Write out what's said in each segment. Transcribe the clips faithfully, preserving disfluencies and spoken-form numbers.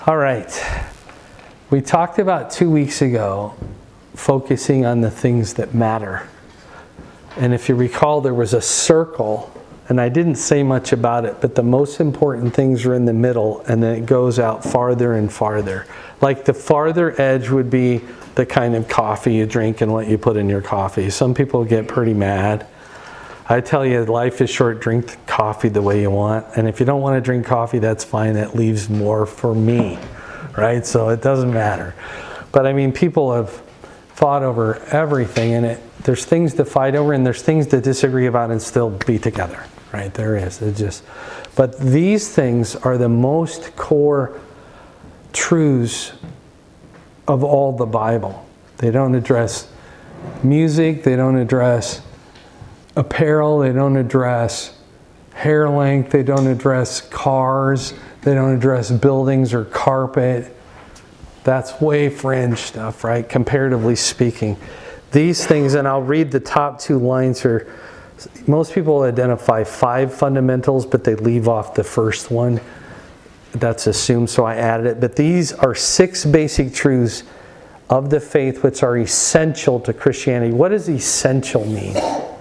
All right. We talked about two weeks ago focusing on the things that matter. And if you recall, there was a circle, and I didn't say much about it, but the most important things are in the middle, and then it goes out farther and farther. Like the farther edge would be the kind of coffee you drink and what you put in your coffee. Some people get pretty mad. I tell you, life is short. Drink coffee the way you want. And if you don't want to drink coffee, that's fine. It leaves more for me, right? So it doesn't matter. But I mean, people have fought over everything, and it there's things to fight over, and there's things to disagree about and still be together, right? There is. It just, but these things are the most core truths of all the Bible. They don't address music. They don't address apparel. They don't address hair length. They don't address cars. They don't address buildings or carpet. That's way fringe stuff, right? Comparatively speaking. These things, and I'll read the top two lines here. Most people identify five fundamentals, but they leave off the first one. That's assumed, so I added it. But these are six basic truths of the faith which are essential to Christianity. What does essential mean?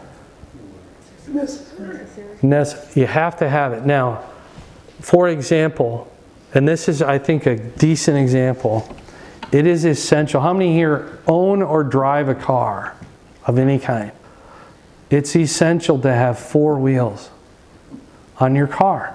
Necessary. You have to have it. Now, for example, and this is, I think, a decent example. It is essential. How many here own or drive a car of any kind? It's essential to have four wheels on your car.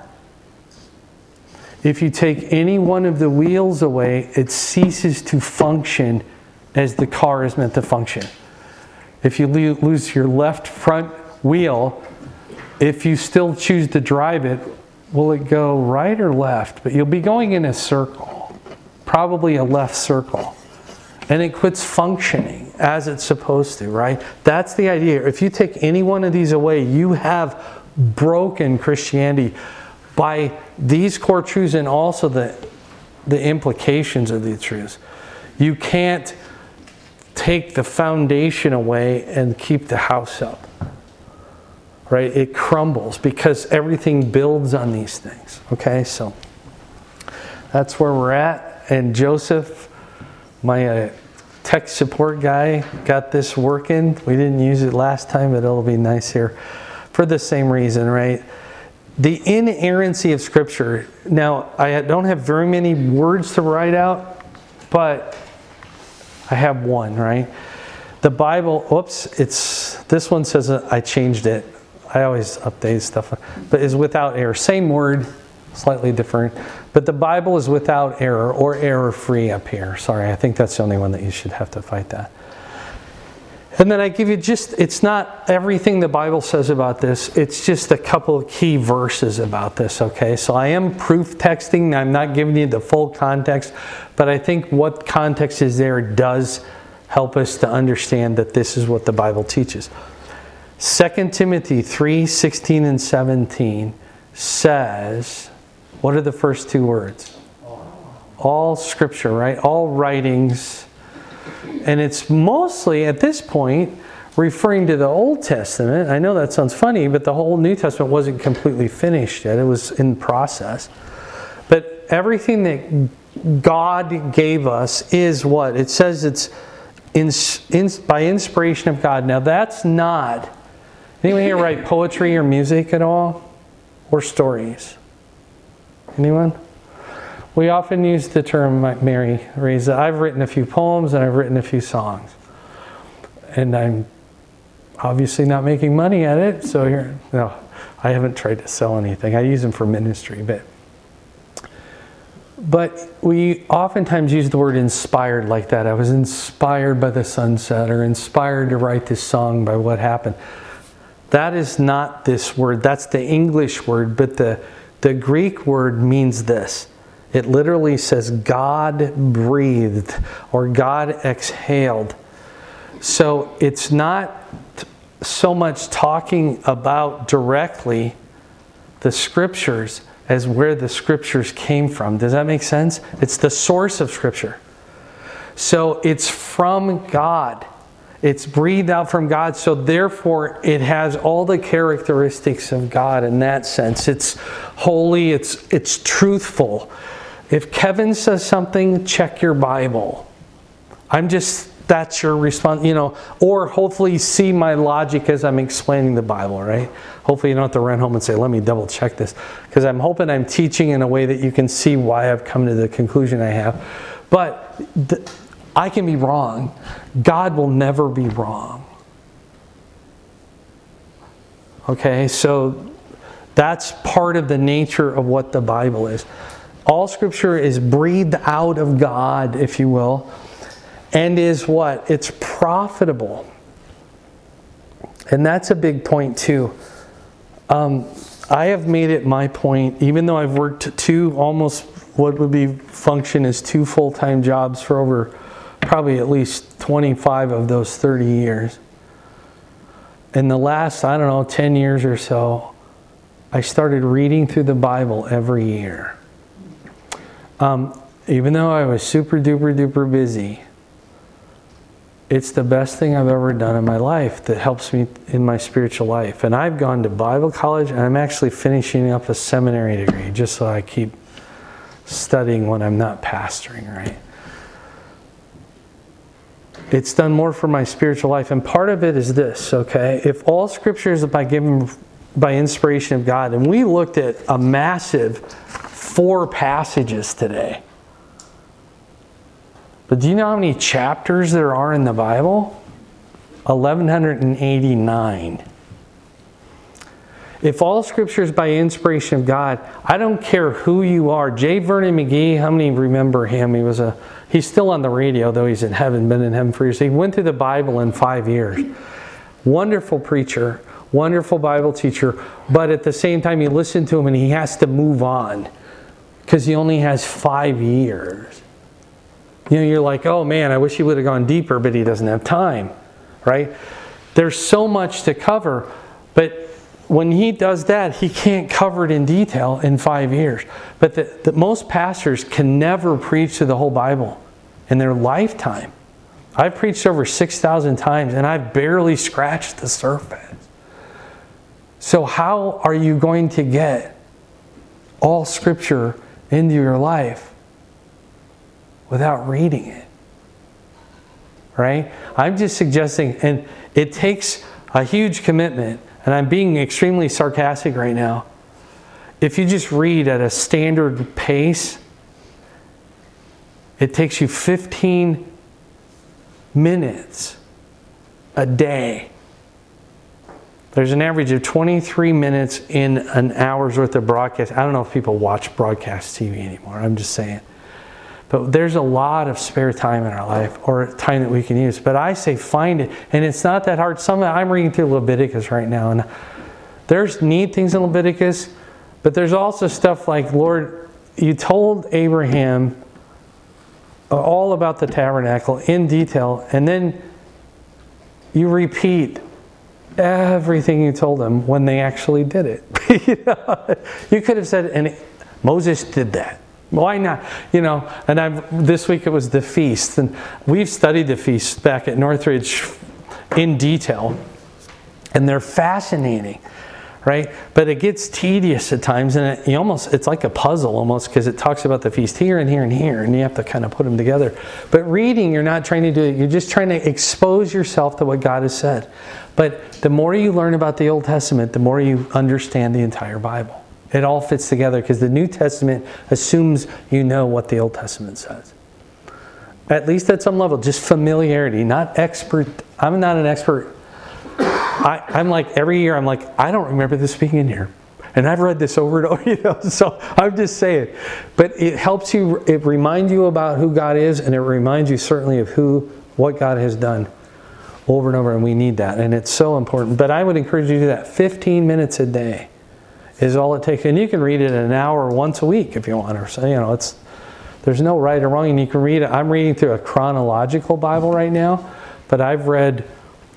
If you take any one of the wheels away, it ceases to function as the car is meant to function. If you lose your left front wheel, if you still choose to drive it, will it go right or left? But you'll be going in a circle, probably a left circle. And it quits functioning as it's supposed to, right? That's the idea. If you take any one of these away, you have broken Christianity by these core truths and also the, the implications of these truths. You can't take the foundation away and keep the house up. Right? It crumbles because everything builds on these things. Okay, so that's where we're at. And Joseph, my uh, tech support guy, got this working. We didn't use it last time, but it'll be nice here for the same reason, right? The inerrancy of Scripture. Now, I don't have very many words to write out, but I have one, right? The Bible, whoops, it's this one says uh, I changed it. I always update stuff, but is without error. Same word, slightly different. But the Bible is without error or error-free up here. Sorry, I think that's the only one that you should have to fight that. And then I give you just, it's not everything the Bible says about this. It's just a couple of key verses about this, okay? So I am proof texting. I'm not giving you the full context, but I think what context is there does help us to understand that this is what the Bible teaches. Second Timothy three, sixteen and seventeen says, what are the first two words? All Scripture, right? All writings. And it's mostly, at this point, referring to the Old Testament. I know that sounds funny, but the whole New Testament wasn't completely finished yet. It was in process. But everything that God gave us is what? It says it's in, in, by inspiration of God. Now that's not... Anyone here write poetry or music at all? Or stories? Anyone? We often use the term, Mary raised it. I've written a few poems and I've written a few songs. And I'm obviously not making money at it. So here, no, I haven't tried to sell anything. I use them for ministry. But, but we oftentimes use the word inspired like that. I was inspired by the sunset or inspired to write this song by what happened. That is not this word. That's the English word, but the, the Greek word means this. It literally says God breathed or God exhaled. So it's not so much talking about directly the Scriptures as where the Scriptures came from. Does that make sense? It's the source of Scripture. So it's from God. It's breathed out from God, so therefore it has all the characteristics of God in that sense. It's holy, it's it's truthful. If Kevin says something, check your Bible. I'm just, that's your response, you know, or hopefully see my logic as I'm explaining the Bible, right? Hopefully you don't have to run home and say, let me double check this. Because I'm hoping I'm teaching in a way that you can see why I've come to the conclusion I have. But th- I can be wrong. God will never be wrong. Okay, so that's part of the nature of what the Bible is. All Scripture is breathed out of God, if you will, and is what? It's profitable. And that's a big point too. Um, I have made it my point, even though I've worked two, almost what would be function as two full-time jobs for over probably at least twenty-five of those thirty years. In the last, I don't know, ten years or so, I started reading through the Bible every year. Um, even though I was super duper duper busy, it's the best thing I've ever done in my life that helps me in my spiritual life. And I've gone to Bible college, and I'm actually finishing up a seminary degree just so I keep studying when I'm not pastoring, right? It's done more for my spiritual life. And part of it is this, okay? If all Scripture is by given by inspiration of God, and we looked at a massive four passages today. But do you know how many chapters there are in the Bible? eleven eighty-nine. If all Scripture is by inspiration of God, I don't care who you are. J. Vernon McGee, how many remember him? He was a he's still on the radio, though he's in heaven, been in heaven for years. He went through the Bible in five years. Wonderful preacher, wonderful Bible teacher, but at the same time you listen to him and he has to move on because he only has five years. You know, you're like, oh man, I wish he would have gone deeper, but he doesn't have time, right? There's so much to cover, but when he does that, he can't cover it in detail in five years. But the, the, most pastors can never preach to the whole Bible in their lifetime. I've preached over six thousand times, and I've barely scratched the surface. So how are you going to get all Scripture into your life without reading it? Right? I'm just suggesting, and it takes a huge commitment, and I'm being extremely sarcastic right now. If you just read at a standard pace, it takes you fifteen minutes a day. There's an average of twenty-three minutes in an hour's worth of broadcast. I don't know if people watch broadcast T V anymore. I'm just saying. But there's a lot of spare time in our life, or time that we can use. But I say find it. And it's not that hard. Some I'm reading through Leviticus right now. And there's neat things in Leviticus. But there's also stuff like, Lord, you told Abraham all about the tabernacle in detail. And then you repeat everything you told them when they actually did it. you know? You could have said, and Moses did that. Why not? You know, and I've, this week it was the feast. And we've studied the feasts back at Northridge in detail. And they're fascinating, right? But it gets tedious at times. And it, you almost, it's like a puzzle almost, because it talks about the feast here and here and here. And you have to kind of put them together. But reading, you're not trying to do it. You're just trying to expose yourself to what God has said. But the more you learn about the Old Testament, the more you understand the entire Bible. It all fits together because the New Testament assumes you know what the Old Testament says. At least at some level, just familiarity, not expert. I'm not an expert. I, I'm like, every year I'm like, I don't remember this being in here. And I've read this over and over, you know, so I'm just saying. But it helps you, it reminds you about who God is, and it reminds you certainly of who, what God has done over and over, and we need that. And it's so important. But I would encourage you to do that. fifteen minutes a day is all it takes. And you can read it an hour once a week if you want. Or so, you know, it's there's no right or wrong. And you can read it. I'm reading through a chronological Bible right now, but I've read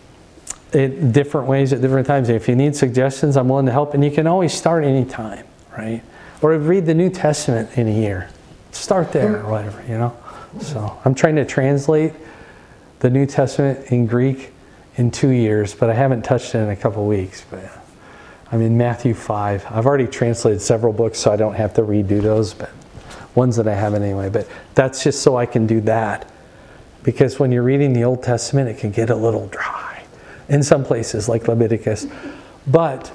it different ways at different times. If you need suggestions, I'm willing to help. And you can always start anytime, right? Or read the New Testament in a year. Start there or whatever, you know. So I'm trying to translate the New Testament in Greek in two years, but I haven't touched it in a couple weeks. But I'm in Matthew five. I've already translated several books, so I don't have to redo those, but ones that I haven't anyway. But that's just so I can do that. Because when you're reading the Old Testament, it can get a little dry in some places, like Leviticus. But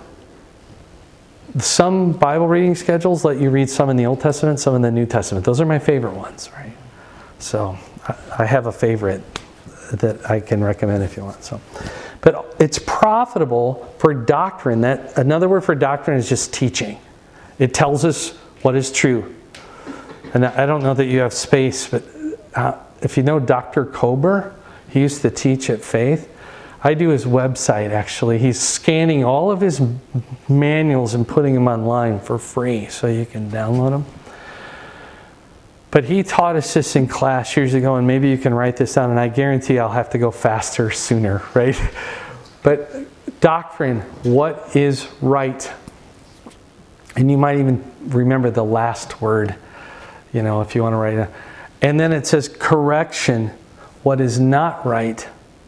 some Bible reading schedules let you read some in the Old Testament, some in the New Testament. Those are my favorite ones, right? So I have a favorite that I can recommend if you want. So, but it's profitable for doctrine. That another word for doctrine is just teaching. It tells us what is true. And I don't know that you have space, but uh, if you know Doctor Kober, he used to teach at Faith. I do his website, actually. He's scanning all of his manuals and putting them online for free so you can download them. But he taught us this in class years ago, and maybe you can write this down, and I guarantee I'll have to go faster sooner, right? But doctrine, what is right? And you might even remember the last word, you know, if you want to write it. And then it says correction, what is not right.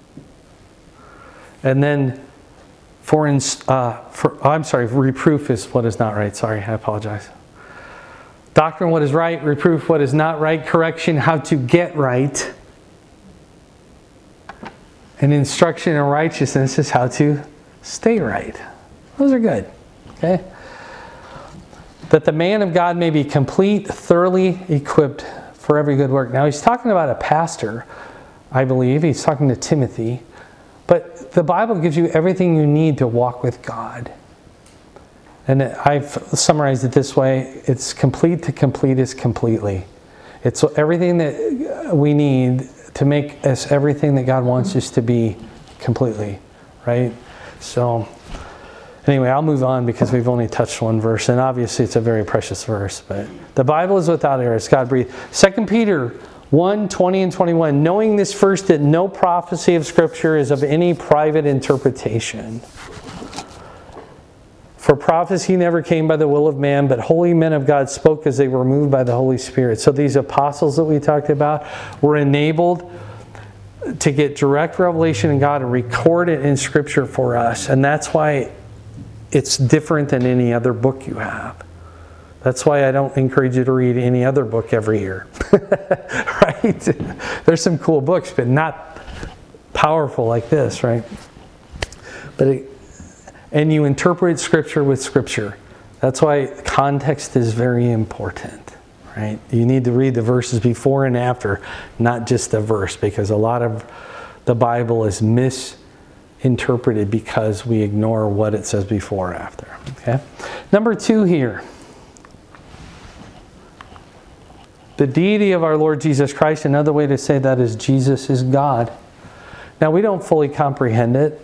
And then for, uh, for oh, I'm sorry, reproof is what is not right. Sorry, I apologize. Doctrine, what is right. Reproof, what is not right. Correction, how to get right. And instruction in righteousness is how to stay right. Those are good. Okay? That the man of God may be complete, thoroughly equipped for every good work. Now he's talking about a pastor, I believe. He's talking to Timothy. But the Bible gives you everything you need to walk with God. And I've summarized it this way. It's complete to complete is completely. It's everything that we need to make us everything that God wants us to be completely. Right? So anyway, I'll move on because we've only touched one verse. And obviously it's a very precious verse. But the Bible is without error. It's God-breathed. Second Peter one, twenty and twenty-one. Knowing this first, that no prophecy of Scripture is of any private interpretation. For prophecy never came by the will of man, but holy men of God spoke as they were moved by the Holy Spirit. So these apostles that we talked about were enabled to get direct revelation in God and record it in Scripture for us. And that's why it's different than any other book you have. That's why I don't encourage you to read any other book every year. Right? There's some cool books, but not powerful like this, right? But it, and you interpret Scripture with Scripture. That's why context is very important, right? You need to read the verses before and after, not just the verse, because a lot of the Bible is misinterpreted because we ignore what it says before or after. Okay? Number two here. The deity of our Lord Jesus Christ. Another way to say that is Jesus is God. Now we don't fully comprehend it.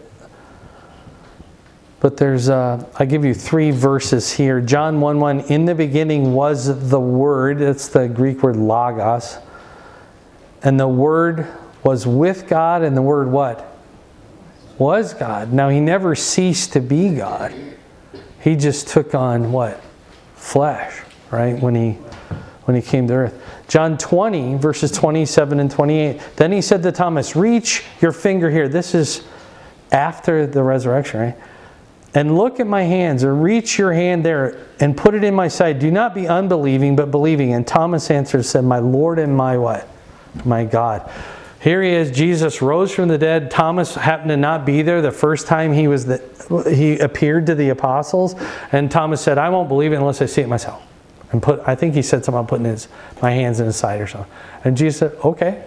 But there's, uh, I give you three verses here. John one one, in the beginning was the Word. That's the Greek word logos. And the Word was with God, and the Word what? Was God. Now He never ceased to be God. He just took on what? Flesh, right? When He when He came to earth. John twenty, verses twenty-seven and twenty-eight. Then He said to Thomas, reach your finger here. This is after the resurrection, right? And look at my hands, or reach your hand there and put it in my side. Do not be unbelieving, but believing. And Thomas answered and said, my Lord and my what? My God. Here he is. Jesus rose from the dead. Thomas happened to not be there the first time he was the, he appeared to the apostles. And Thomas said, I won't believe it unless I see it myself. And put, I think he said something about putting his, my hands in his side or something. And Jesus said, okay.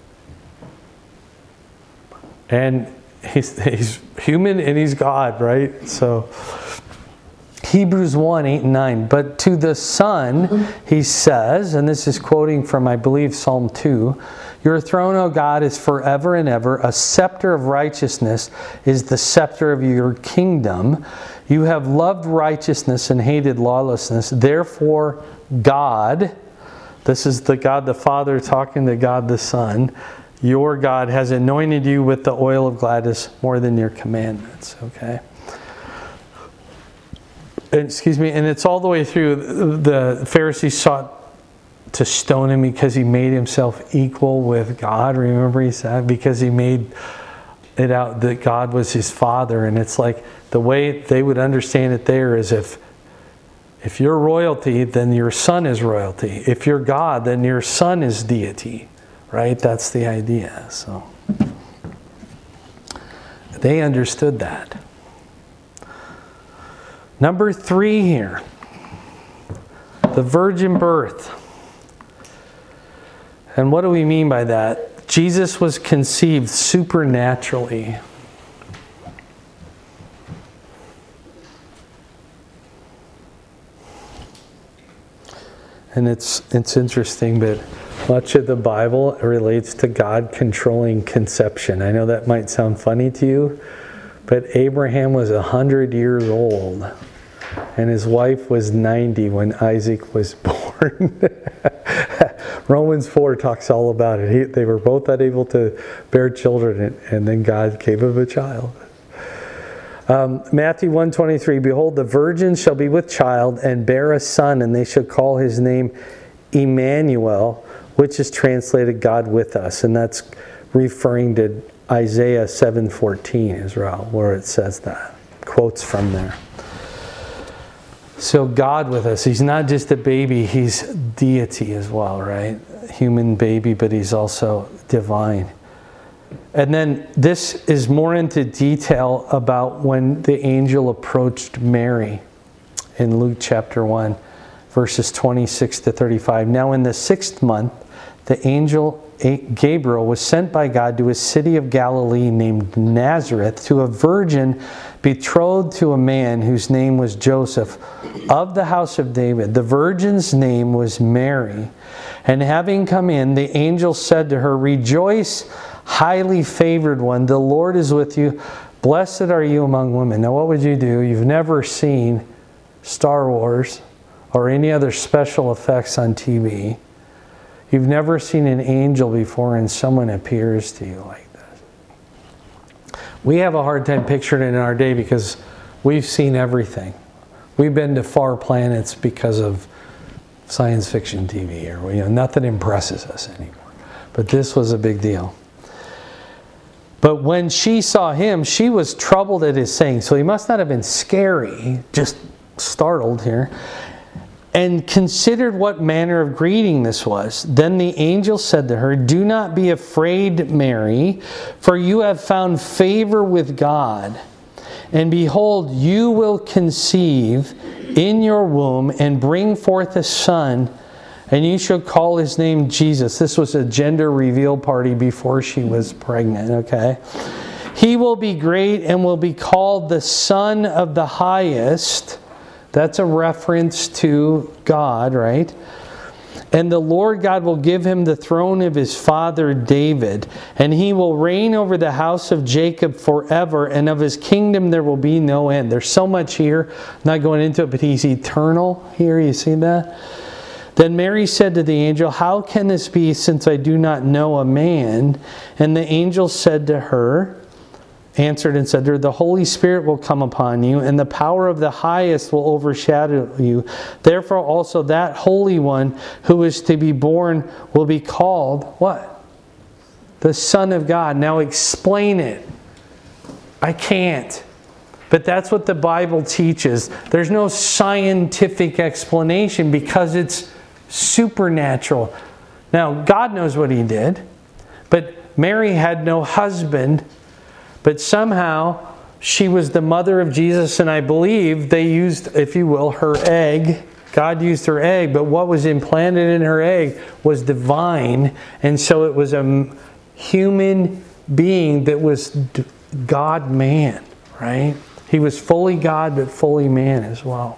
And He's, he's human and He's God, right? So, Hebrews one, eight and nine. But to the Son, He says, and this is quoting from, I believe, Psalm two, your throne, O God, is forever and ever. A scepter of righteousness is the scepter of your kingdom. You have loved righteousness and hated lawlessness. Therefore, God, this is the God the Father talking to God the Son, your God has anointed you with the oil of gladness more than your commandments. Okay? Excuse me, and it's all the way through. The Pharisees sought to stone Him because He made Himself equal with God. Remember He said? Because He made it out that God was His Father. And it's like the way they would understand it there is if If you're royalty, then your son is royalty. If you're God, then your son is deity. Right? That's the idea. So they understood that. Number three here. The virgin birth. And what do we mean by that? Jesus was conceived supernaturally. And it's it's interesting, but much of the Bible relates to God controlling conception. I know that might sound funny to you, but Abraham was one hundred years old, and his wife was ninety when Isaac was born. Romans four talks all about it. He, they were both unable to bear children, and, and then God gave him a child. Um, Matthew one twenty-three, behold, the virgin shall be with child and bear a son, and they shall call his name Emmanuel, which is translated God with us. And that's referring to Isaiah seven fourteen as well, where it says that. Quotes from there. So God with us. He's not just a baby, he's deity as well, right? Human baby, but he's also divine. And then this is more into detail about when the angel approached Mary in Luke chapter one, verses twenty-six to thirty-five. Now in the sixth month, the angel Gabriel was sent by God to a city of Galilee named Nazareth to a virgin betrothed to a man whose name was Joseph of the house of David. The virgin's name was Mary. And having come in, the angel said to her, rejoice, highly favored one, the Lord is with you. Blessed are you among women. Now what would you do? You've never seen Star Wars or any other special effects on T V. You've never seen an angel before and someone appears to you like this. We have a hard time picturing it in our day because we've seen everything. We've been to far planets because of science fiction T V, or you know, nothing impresses us anymore. But this was a big deal. But when she saw him, she was troubled at his saying. So he must not have been scary, just startled here. And considered what manner of greeting this was. Then the angel said to her, do not be afraid, Mary, for you have found favor with God. And behold, you will conceive in your womb and bring forth a son, and you shall call his name Jesus. This was a gender reveal party before she was pregnant, okay? He will be great and will be called the Son of the Highest. That's a reference to God, right? And the Lord God will give him the throne of his father David, and he will reign over the house of Jacob forever, and of his kingdom there will be no end. There's so much here, I'm not going into it, but he's eternal here. You see that? Then Mary said to the angel, how can this be, since I do not know a man? And the angel said to her, answered and said to her, the Holy Spirit will come upon you, and the power of the highest will overshadow you. Therefore also that Holy One who is to be born will be called, what? The Son of God. Now explain it. I can't. But that's what the Bible teaches. There's no scientific explanation because it's supernatural. Now, God knows what he did, but Mary had no husband. But somehow, she was the mother of Jesus, and I believe they used, if you will, her egg. God used her egg, but what was implanted in her egg was divine, and so it was a human being that was God-man, right? He was fully God, but fully man as well.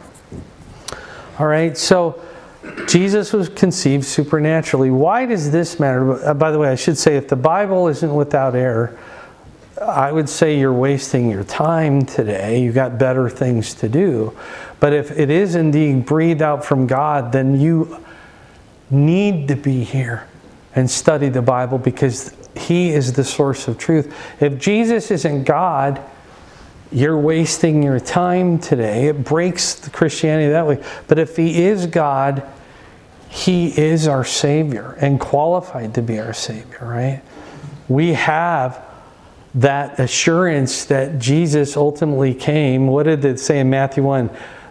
All right, so Jesus was conceived supernaturally. Why does this matter? By the way, I should say, if the Bible isn't without error, I would say you're wasting your time today. You've got better things to do. But if it is indeed breathed out from God, then you need to be here and study the Bible because he is the source of truth. If Jesus isn't God, you're wasting your time today. It breaks Christianity that way. But if he is God, he is our Savior and qualified to be our Savior, right? We have that assurance that Jesus ultimately came. What did it say in Matthew one?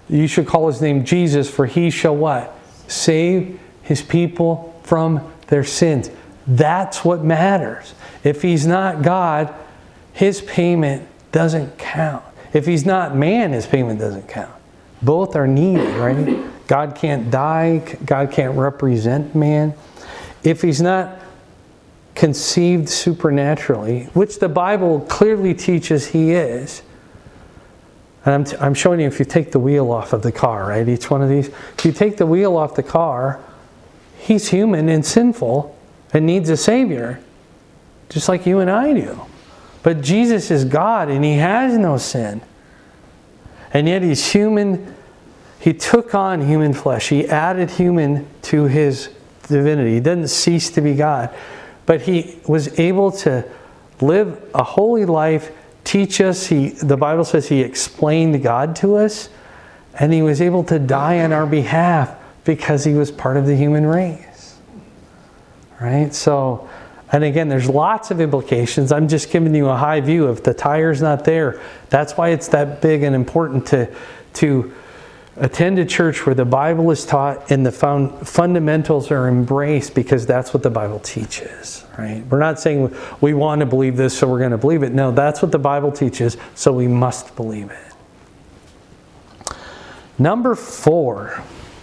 You should call his name Jesus, for he shall what? Save his people from their sins. That's what matters. If he's not God, his payment doesn't count. If he's not man, his payment doesn't count. Both are needed, right? God can't die. God can't represent man. If he's not conceived supernaturally, which the Bible clearly teaches he is. And I'm, t- I'm showing you if you take the wheel off of the car, right? Each one of these. If you take the wheel off the car, he's human and sinful and needs a Savior, just like you and I do. But Jesus is God and he has no sin. And yet he's human. He took on human flesh. He added human to his divinity. He didn't cease to be God. But he was able to live a holy life, teach us. He, the Bible says he explained God to us. And he was able to die on our behalf because he was part of the human race. Right? So, and again, there's lots of implications. I'm just giving you a high view. If the tire's not there, that's why it's that big and important to, to attend a church where the Bible is taught and the found, fundamentals are embraced, because that's what the Bible teaches. Right? We're not saying we want to believe this, so we're going to believe it. No, that's what the Bible teaches, so we must believe it. Number four.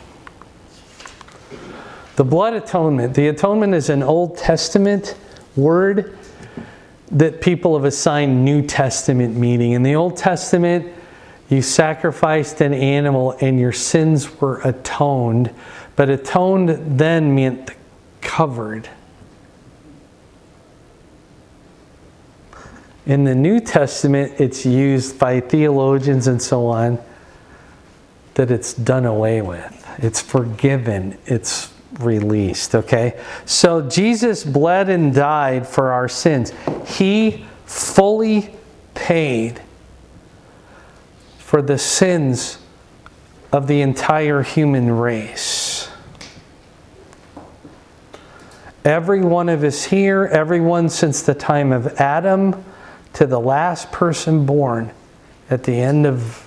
The blood atonement. The atonement is an Old Testament word that people have assigned New Testament meaning. In the Old Testament, you sacrificed an animal and your sins were atoned. But atoned then meant covered. In the New Testament, it's used by theologians and so on that it's done away with. It's forgiven. It's released, okay? So Jesus bled and died for our sins. He fully paid for the sins of the entire human race. Every one of us here, everyone since the time of Adam to the last person born at the end of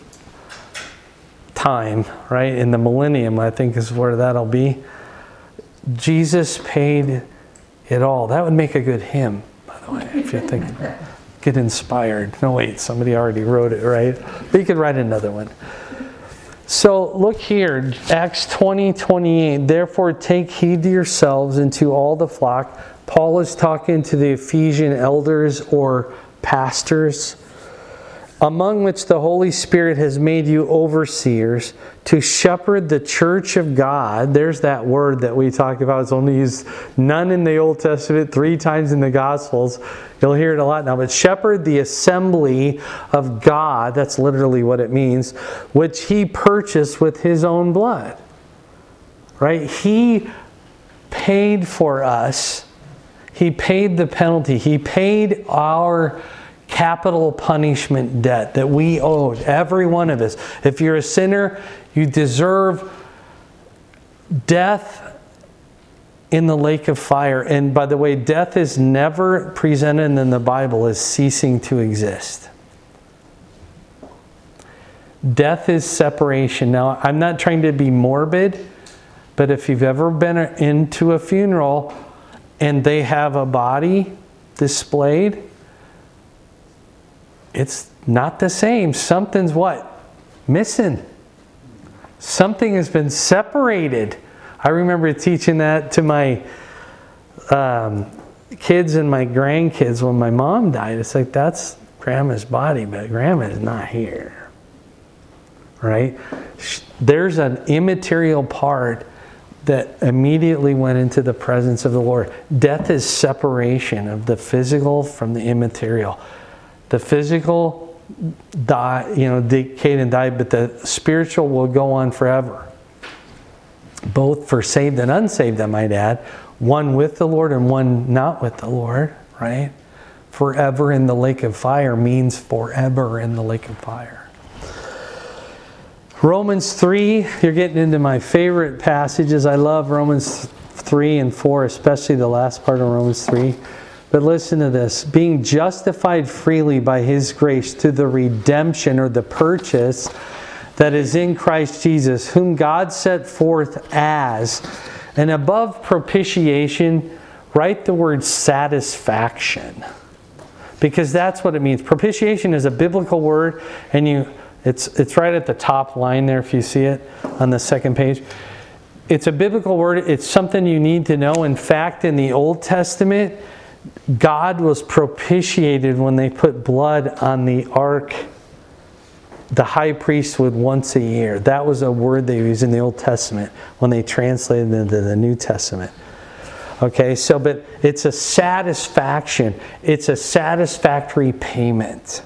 time, right? In the millennium, I think is where that'll be. Jesus paid it all. That would make a good hymn, by the way, if you think. Get inspired. No, wait, somebody already wrote it, right? But you could write another one. So look here, Acts twenty, twenty-eight. Therefore take heed to yourselves and to all the flock. Paul is talking to the Ephesian elders or pastors, among which the Holy Spirit has made you overseers, to shepherd the church of God. There's that word that we talked about. It's only used none in the Old Testament, three times in the Gospels. You'll hear it a lot now. But shepherd the assembly of God, that's literally what it means, which he purchased with his own blood. Right? He paid for us. He paid the penalty. He paid our capital punishment debt that we owed, every one of us. If you're a sinner, you deserve death in the lake of fire. And by the way, death is never presented in the Bible as ceasing to exist. Death is separation. Now, I'm not trying to be morbid, but if you've ever been into a funeral and they have a body displayed, it's not the same. Something's what? Missing. Something has been separated. I remember teaching that to my um, kids and my grandkids when my mom died. It's like, that's Grandma's body, but Grandma is not here. Right? There's an immaterial part that immediately went into the presence of the Lord. Death is separation of the physical from the immaterial. The physical die, you know, decayed and died, but the spiritual will go on forever. Both for saved and unsaved, I might add. One with the Lord and one not with the Lord, right? Forever in the lake of fire means forever in the lake of fire. Romans three, you're getting into my favorite passages. I love Romans three and four, especially the last part of Romans three. But listen to this. Being justified freely by His grace through the redemption or the purchase that is in Christ Jesus, whom God set forth as, and above propitiation, write the word satisfaction. Because that's what it means. Propitiation is a biblical word, and you it's it's right at the top line there if you see it on the second page. It's a biblical word. It's something you need to know. In fact, in the Old Testament, God was propitiated when they put blood on the ark. The high priest would once a year. That was a word they used in the Old Testament when they translated it into the New Testament. Okay, so but it's a satisfaction. It's a satisfactory payment.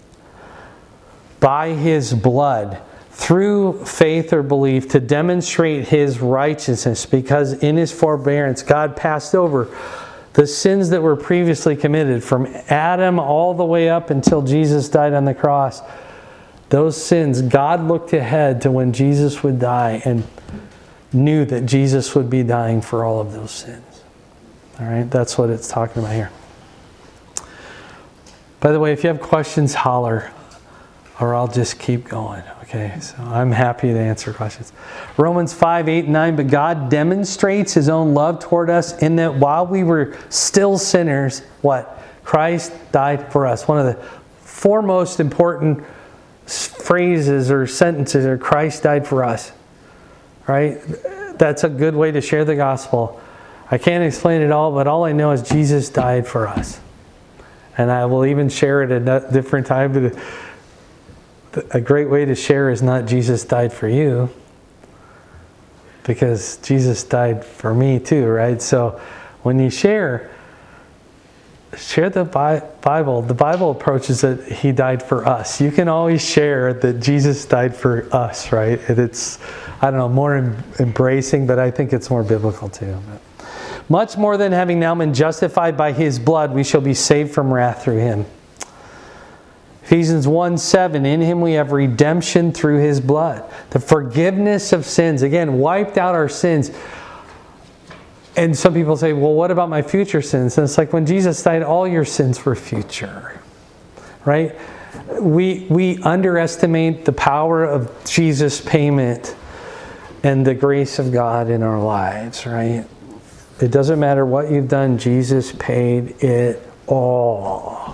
By His blood, through faith or belief, to demonstrate His righteousness, because in His forbearance, God passed over the sins that were previously committed from Adam all the way up until Jesus died on the cross. Those sins, God looked ahead to when Jesus would die and knew that Jesus would be dying for all of those sins. All right, that's what it's talking about here. By the way, if you have questions, holler, or I'll just keep going. Okay, so I'm happy to answer questions. Romans five, eight, and nine, but God demonstrates His own love toward us in that while we were still sinners, what? Christ died for us. One of the foremost important phrases or sentences are Christ died for us. Right? That's a good way to share the gospel. I can't explain it all, but all I know is Jesus died for us. And I will even share it at a different time. But a great way to share is not Jesus died for you, because Jesus died for me too, right? So when you share, share the Bible. The Bible approaches it, He died for us. You can always share that Jesus died for us, right? And it's, I don't know, more embracing, but I think it's more biblical too. Much more than having now been justified by His blood, we shall be saved from wrath through Him. Ephesians one seven, in Him we have redemption through His blood. The forgiveness of sins. Again, wiped out our sins. And some people say, well, what about my future sins? And it's like when Jesus died, all your sins were future. Right? We, we underestimate the power of Jesus' payment and the grace of God in our lives, right? It doesn't matter what you've done, Jesus paid it all.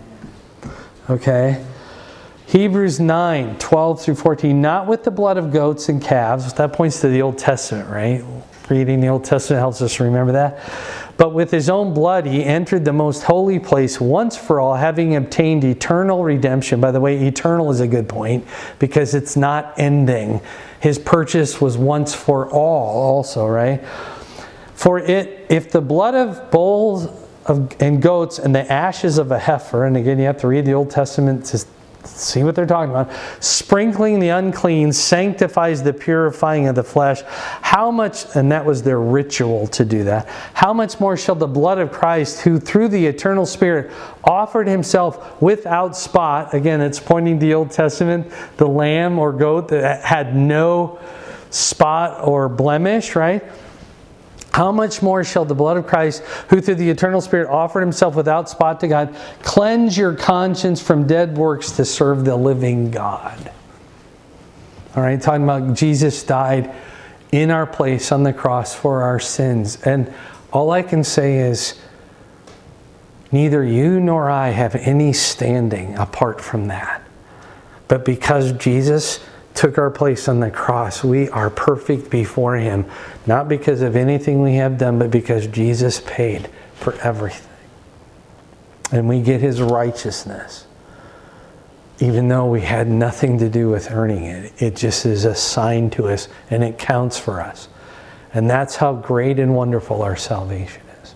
Okay? Hebrews nine, twelve through fourteen. Not with the blood of goats and calves. That points to the Old Testament, right? Reading the Old Testament helps us remember that. But with His own blood, He entered the most holy place once for all, having obtained eternal redemption. By the way, eternal is a good point because it's not ending. His purchase was once for all also, right? For it, if the blood of bulls of, and goats and the ashes of a heifer, and again you have to read the Old Testament to see what they're talking about, sprinkling the unclean sanctifies the purifying of the flesh, how much, and that was their ritual to do that, how much more shall the blood of Christ, who through the eternal Spirit offered Himself without spot, again it's pointing to the Old Testament, the lamb or goat that had no spot or blemish, right? How much more shall the blood of Christ, who through the eternal Spirit offered Himself without spot to God, cleanse your conscience from dead works to serve the living God? All right, talking about Jesus died in our place on the cross for our sins. And all I can say is, neither you nor I have any standing apart from that. But because Jesus took our place on the cross, we are perfect before Him. Not because of anything we have done, but because Jesus paid for everything. And we get His righteousness. Even though we had nothing to do with earning it. It just is assigned to us and it counts for us. And that's how great and wonderful our salvation is.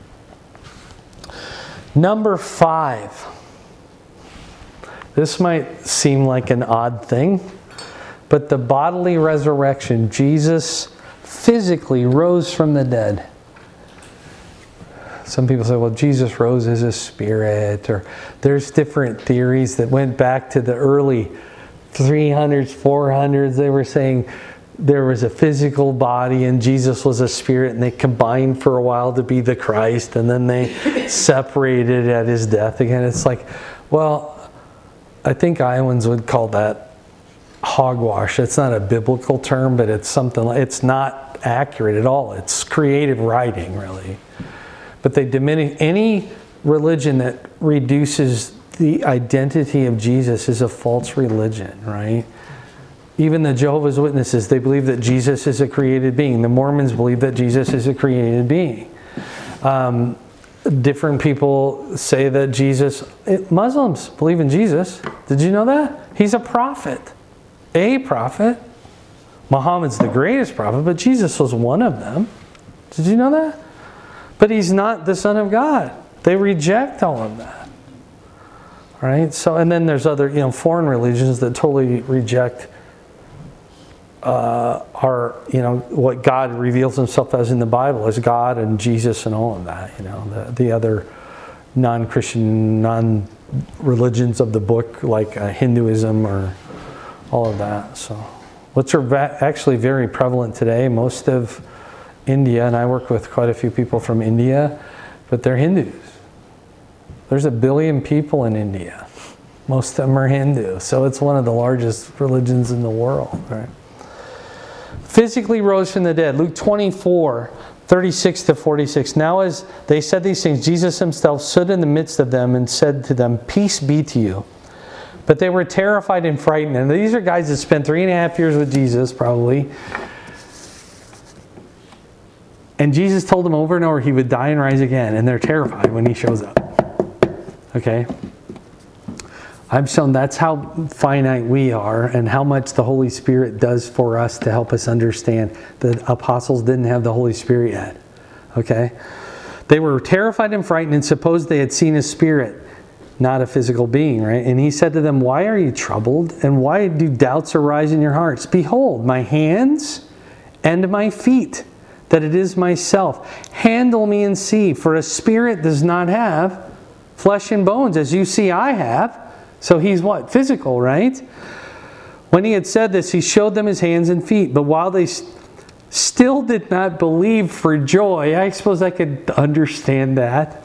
Number five. This might seem like an odd thing, but the bodily resurrection, Jesus physically rose from the dead. Some people say, well, Jesus rose as a spirit, or there's different theories that went back to the early three hundreds, four hundreds. They were saying there was a physical body and Jesus was a spirit, and they combined for a while to be the Christ, and then they separated at His death again. It's like, well, I think Iowans would call that hogwash. It's not a biblical term, but it's something, it's not accurate at all. It's creative writing, really. But they diminish, any religion that reduces the identity of Jesus is a false religion, right? Even the Jehovah's Witnesses, they believe that Jesus is a created being. The Mormons believe that Jesus is a created being. Um, different people say that Jesus, Muslims believe in Jesus. Did you know that? He's a prophet. A prophet. Muhammad's the greatest prophet, but Jesus was one of them. Did you know that? But he's not the Son of God. They reject all of that. Right? So, and then there's other, you know, foreign religions that totally reject Uh, are, you know, what God reveals himself as in the Bible, as God and Jesus and all of that, you know, the, the other non-Christian, non-religions of the book, like uh, Hinduism or all of that. So, which are va- actually very prevalent today. Most of India, and I work with quite a few people from India, but they're Hindus. There's a billion people in India. Most of them are Hindu. So it's one of the largest religions in the world, right? Physically rose from the dead. Luke twenty-four, thirty-six to forty-six. Now as they said these things, Jesus himself stood in the midst of them and said to them, "Peace be to you." But they were terrified and frightened. And these are guys that spent three and a half years with Jesus, probably. And Jesus told them over and over he would die and rise again. And they're terrified when he shows up. Okay? I've shown that's how finite we are and how much the Holy Spirit does for us to help us understand. The apostles didn't have the Holy Spirit yet. Okay? They were terrified and frightened and supposed they had seen a spirit, not a physical being, right? And he said to them, "Why are you troubled? And why do doubts arise in your hearts? Behold, my hands and my feet, that it is myself. Handle me and see, for a spirit does not have flesh and bones, as you see I have." So he's what? Physical, right? When he had said this, he showed them his hands and feet. But while they st- still did not believe for joy, I suppose I could understand that.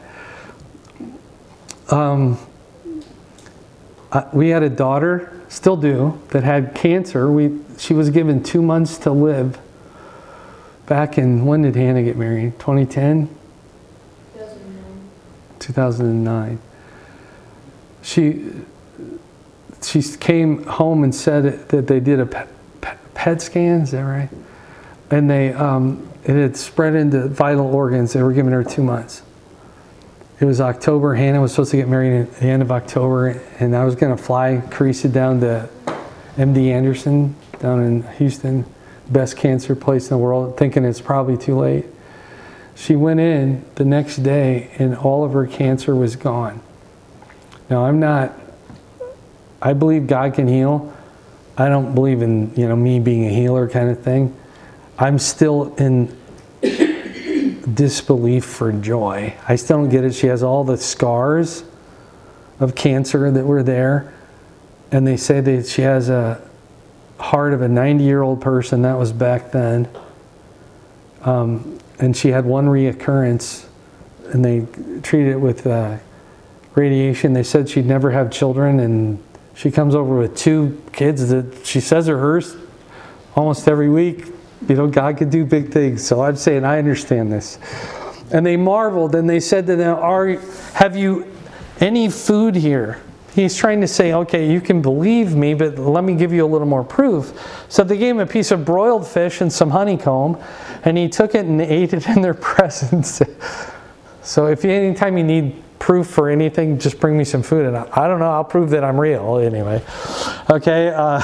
Um, uh, we had a daughter, still do, that had cancer. We She was given two months to live. Back in, when did Hannah get married? twenty ten? two thousand nine. two thousand nine. She... She came home and said that they did a P E T scan, is that right? And they um, it had spread into vital organs. They were giving her two months. It was October. Hannah was supposed to get married at the end of October, and I was going to fly Carissa down to M D Anderson down in Houston, best cancer place in the world, thinking it's probably too late. She went in the next day, and all of her cancer was gone. Now, I'm not... I believe God can heal. I don't believe in, you know, me being a healer kind of thing. I'm still in disbelief for joy. I still don't get it. She has all the scars of cancer that were there. And they say that she has a heart of a ninety-year-old person. That was back then. Um, and she had one reoccurrence. And they treated it with uh, radiation. They said she'd never have children, and she comes over with two kids that she says are hers almost every week. You know, God could do big things. So I'm saying I understand this. And they marveled, and they said to them, "Are have you any food here?" He's trying to say, okay, you can believe me, but let me give you a little more proof. So they gave him a piece of broiled fish and some honeycomb, and he took it and ate it in their presence. So if you, anytime you need proof for anything, just bring me some food, and I, I don't know, I'll prove that I'm real anyway. Okay. Uh,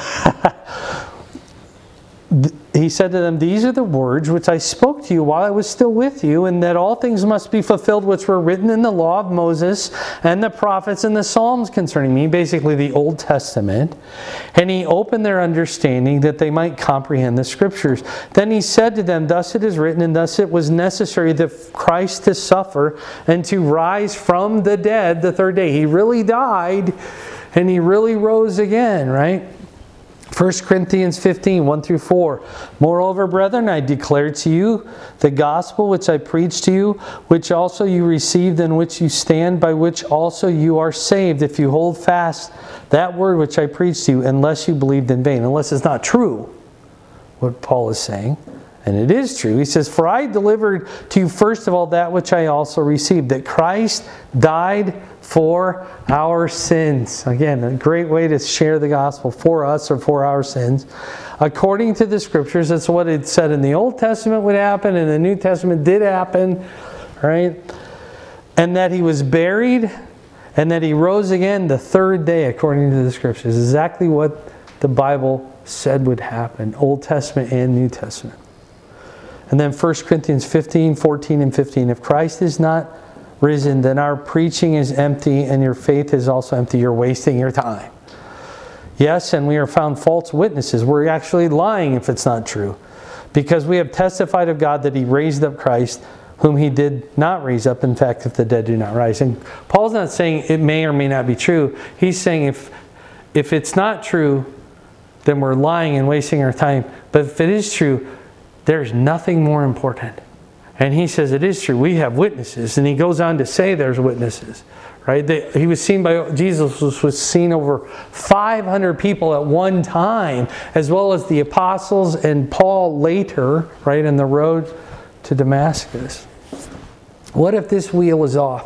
he said to them, "These are the words which I spoke to you while I was still with you, and that all things must be fulfilled which were written in the law of Moses and the prophets and the Psalms concerning me," basically the Old Testament. And he opened their understanding that they might comprehend the Scriptures. Then he said to them, "Thus it is written, and thus it was necessary that Christ to suffer and to rise from the dead the third day." He really died, and he really rose again, right? First Corinthians fifteen, one through four. "Moreover, brethren, I declare to you the gospel which I preached to you, which also you received, in which you stand, by which also you are saved, if you hold fast that word which I preached to you, unless you believed in vain. Unless it's not true, what Paul is saying. And it is true. He says, for I delivered to you first of all that which I also received, that Christ died for our sins. Again, a great way to share the gospel, for us or for our sins. According to the Scriptures, that's what it said in the Old Testament would happen, and the New Testament did happen, right? And that He was buried, and that He rose again the third day, according to the Scriptures. Exactly what the Bible said would happen, Old Testament and New Testament. And then First Corinthians fifteen, fourteen, and fifteen. If Christ is not risen, then our preaching is empty, and your faith is also empty. You're wasting your time. Yes, and we are found false witnesses. We're actually lying if it's not true. Because we have testified of God that He raised up Christ, whom He did not raise up, in fact, if the dead do not rise. And Paul's not saying it may or may not be true. He's saying if, if it's not true, then we're lying and wasting our time. But if it is true, there's nothing more important. And he says it is true. We have witnesses. And he goes on to say there's witnesses. Right? They, he was seen by, Jesus was, was seen over five hundred people at one time, as well as the apostles and Paul later, right, in the road to Damascus. What if this wheel is off?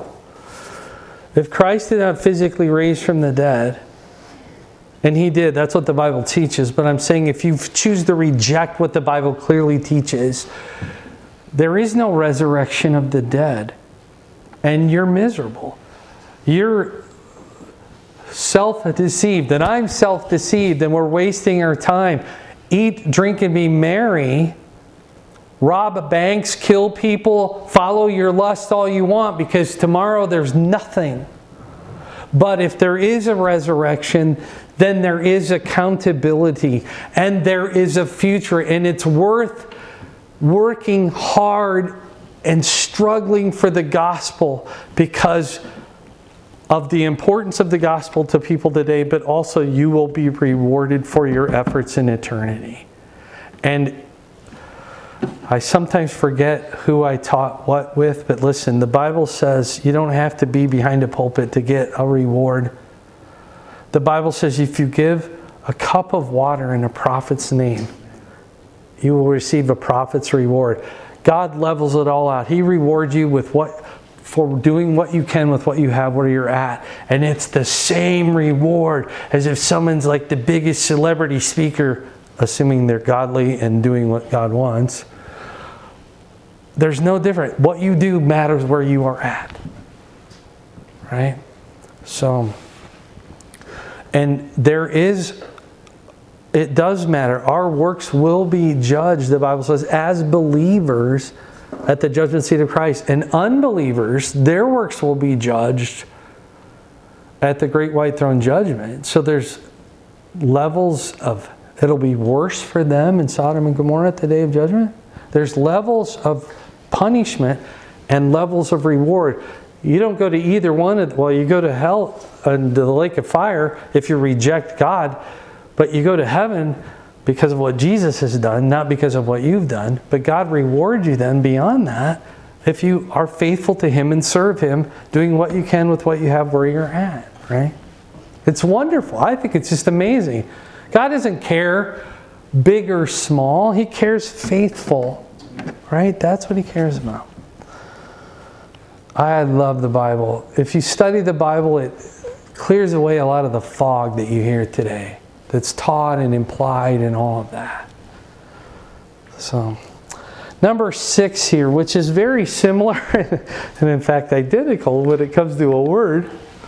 If Christ did not physically raise from the dead, and He did, that's what the Bible teaches, but I'm saying if you choose to reject what the Bible clearly teaches, there is no resurrection of the dead, and you're miserable. You're self-deceived, and I'm self-deceived, and we're wasting our time. Eat, drink, and be merry. Rob banks, kill people, follow your lust all you want, because tomorrow there's nothing. But if there is a resurrection, then there is accountability, and there is a future, and it's worth working hard and struggling for the gospel because of the importance of the gospel to people today, but also you will be rewarded for your efforts in eternity. And I sometimes forget who I taught what with, but listen, the Bible says you don't have to be behind a pulpit to get a reward. The Bible says if you give a cup of water in a prophet's name, you will receive a prophet's reward. God levels it all out. He rewards you with what for doing what you can with what you have where you're at. And it's the same reward as if someone's like the biggest celebrity speaker, assuming they're godly and doing what God wants. There's no different. What you do matters where you are at. Right? So, and there is, it does matter. Our works will be judged, the Bible says, as believers at the judgment seat of Christ. And unbelievers, their works will be judged at the great white throne judgment. So there's levels of, it'll be worse for them in Sodom and Gomorrah at the day of judgment. There's levels of punishment and levels of reward. You don't go to either one of, well, you go to hell and the lake of fire if you reject God, but you go to heaven because of what Jesus has done, not because of what you've done. But God rewards you then beyond that if you are faithful to Him and serve Him, doing what you can with what you have where you're at, right? It's wonderful. I think it's just amazing. God doesn't care big or small. He cares faithful, right? That's what He cares about. I love the Bible. If you study the Bible, it clears away a lot of the fog that you hear today. That's taught and implied and all of that. So, number six here, which is very similar and in fact identical when it comes to a word.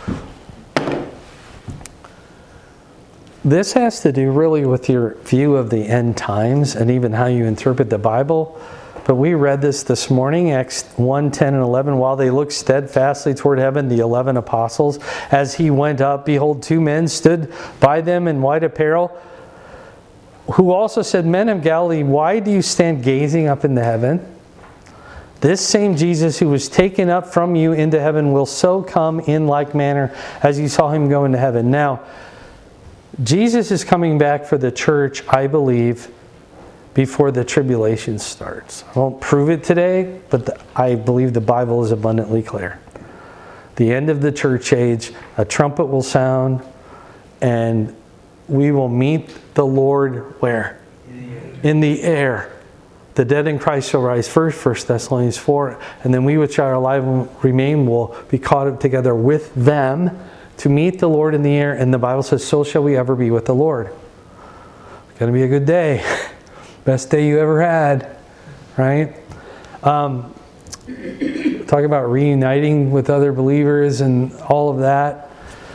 This has to do really with your view of the end times and even how you interpret the Bible. But we read this this morning, Acts one, ten, and eleven. While they looked steadfastly toward heaven, the eleven apostles, as He went up, behold, two men stood by them in white apparel, who also said, Men of Galilee, why do you stand gazing up into heaven? This same Jesus who was taken up from you into heaven will so come in like manner as you saw Him go into heaven. Now, Jesus is coming back for the church, I believe, before the tribulation starts. I won't prove it today, but the, I believe the Bible is abundantly clear. The end of the church age, a trumpet will sound, and we will meet the Lord where? In the air. The dead in Christ shall rise first, First Thessalonians four, and then we which are alive and remain will be caught up together with them to meet the Lord in the air. And the Bible says, so shall we ever be with the Lord. It's going to be a good day. Best day you ever had, right? Um, talk about reuniting with other believers and all of that.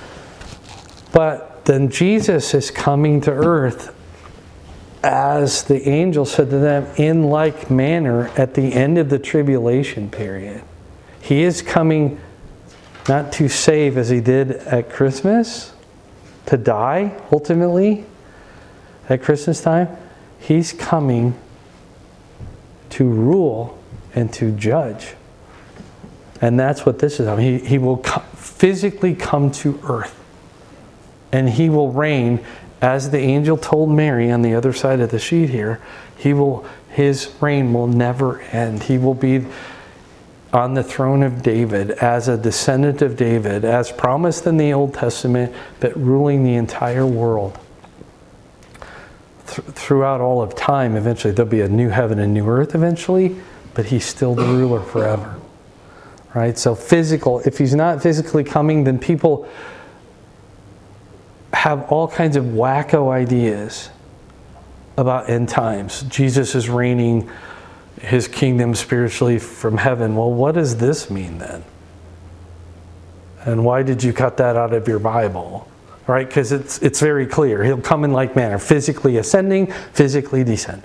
But then Jesus is coming to earth, as the angel said to them, in like manner at the end of the tribulation period. He is coming not to save as he did at Christmas, to die ultimately at Christmas time. He's coming to rule and to judge. And that's what this is. I mean, he, he will co- physically come to earth. And he will reign, as the angel told Mary on the other side of the sheet here. He will, his reign will never end. He will be on the throne of David as a descendant of David, as promised in the Old Testament, but ruling the entire world. Th- throughout all of time, eventually there'll be a new heaven and new earth eventually, but he's still the ruler forever. Right? So physical, if he's not physically coming, then people have all kinds of wacko ideas about end times. Jesus is reigning his kingdom spiritually from heaven. Well, what does this mean then? And why did you cut that out of your Bible? Right? Because it's it's very clear. He'll come in like manner, physically ascending, physically descending.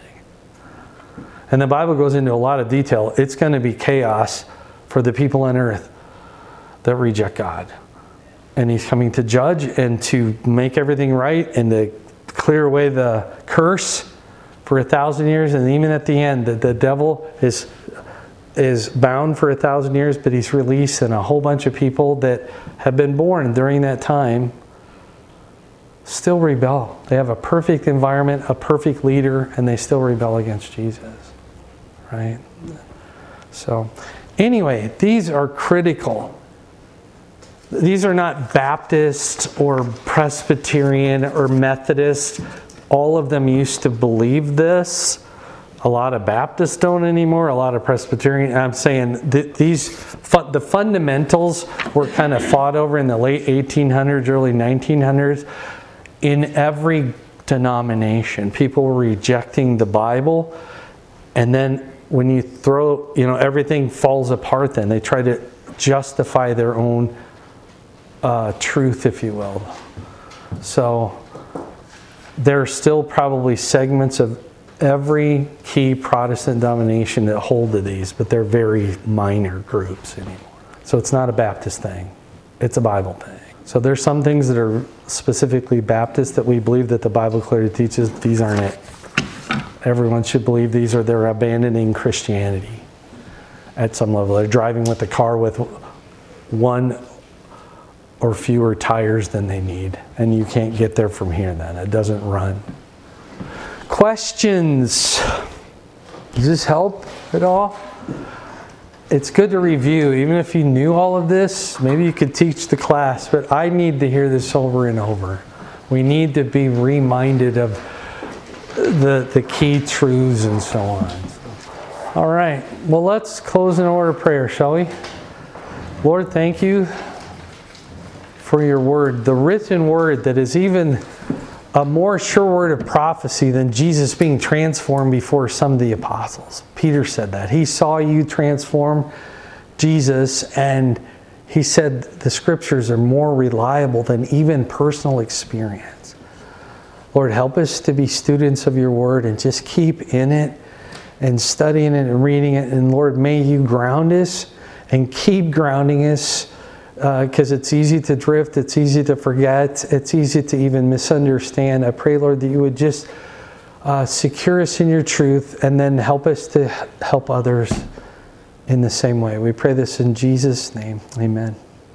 And the Bible goes into a lot of detail. It's going to be chaos for the people on earth that reject God. And he's coming to judge and to make everything right and to clear away the curse for a thousand years. And even at the end, the, the devil is is bound for a thousand years, but he's released, and a whole bunch of people that have been born during that time still rebel. They have a perfect environment, a perfect leader, and they still rebel against Jesus. Right? So, anyway, these are critical. These are not Baptist or Presbyterian or Methodist. All of them used to believe this. A lot of Baptists don't anymore. A lot of Presbyterian. I'm saying that these the fundamentals were kind of fought over in the late eighteen hundreds, early nineteen hundreds. In every denomination, people were rejecting the Bible, and then when you throw, you know, everything falls apart. Then they try to justify their own Uh, truth, if you will. So there are still probably segments of every key Protestant denomination that hold to these, but they're very minor groups anymore. So it's not a Baptist thing. It's a Bible thing. So there's some things that are specifically Baptist that we believe that the Bible clearly teaches. These aren't it. Everyone should believe these, or they're abandoning Christianity at some level. They're driving with a car with one or fewer tires than they need. And you can't get there from here then. It doesn't run. Questions? Does this help at all? It's good to review. Even if you knew all of this, maybe you could teach the class, but I need to hear this over and over. We need to be reminded of the, the key truths and so on. All right. Well, let's close in order of prayer, shall we? Lord, thank you for your word, the written word that is even a more sure word of prophecy than Jesus being transformed before some of the apostles. Peter said that. He saw you transform Jesus, and he said the scriptures are more reliable than even personal experience. Lord, help us to be students of your word and just keep in it and studying it and reading it. And Lord, may you ground us and keep grounding us, because uh, it's easy to drift, it's easy to forget, it's easy to even misunderstand. I pray, Lord, that you would just uh, secure us in your truth and then help us to help others in the same way. We pray this in Jesus' name. Amen.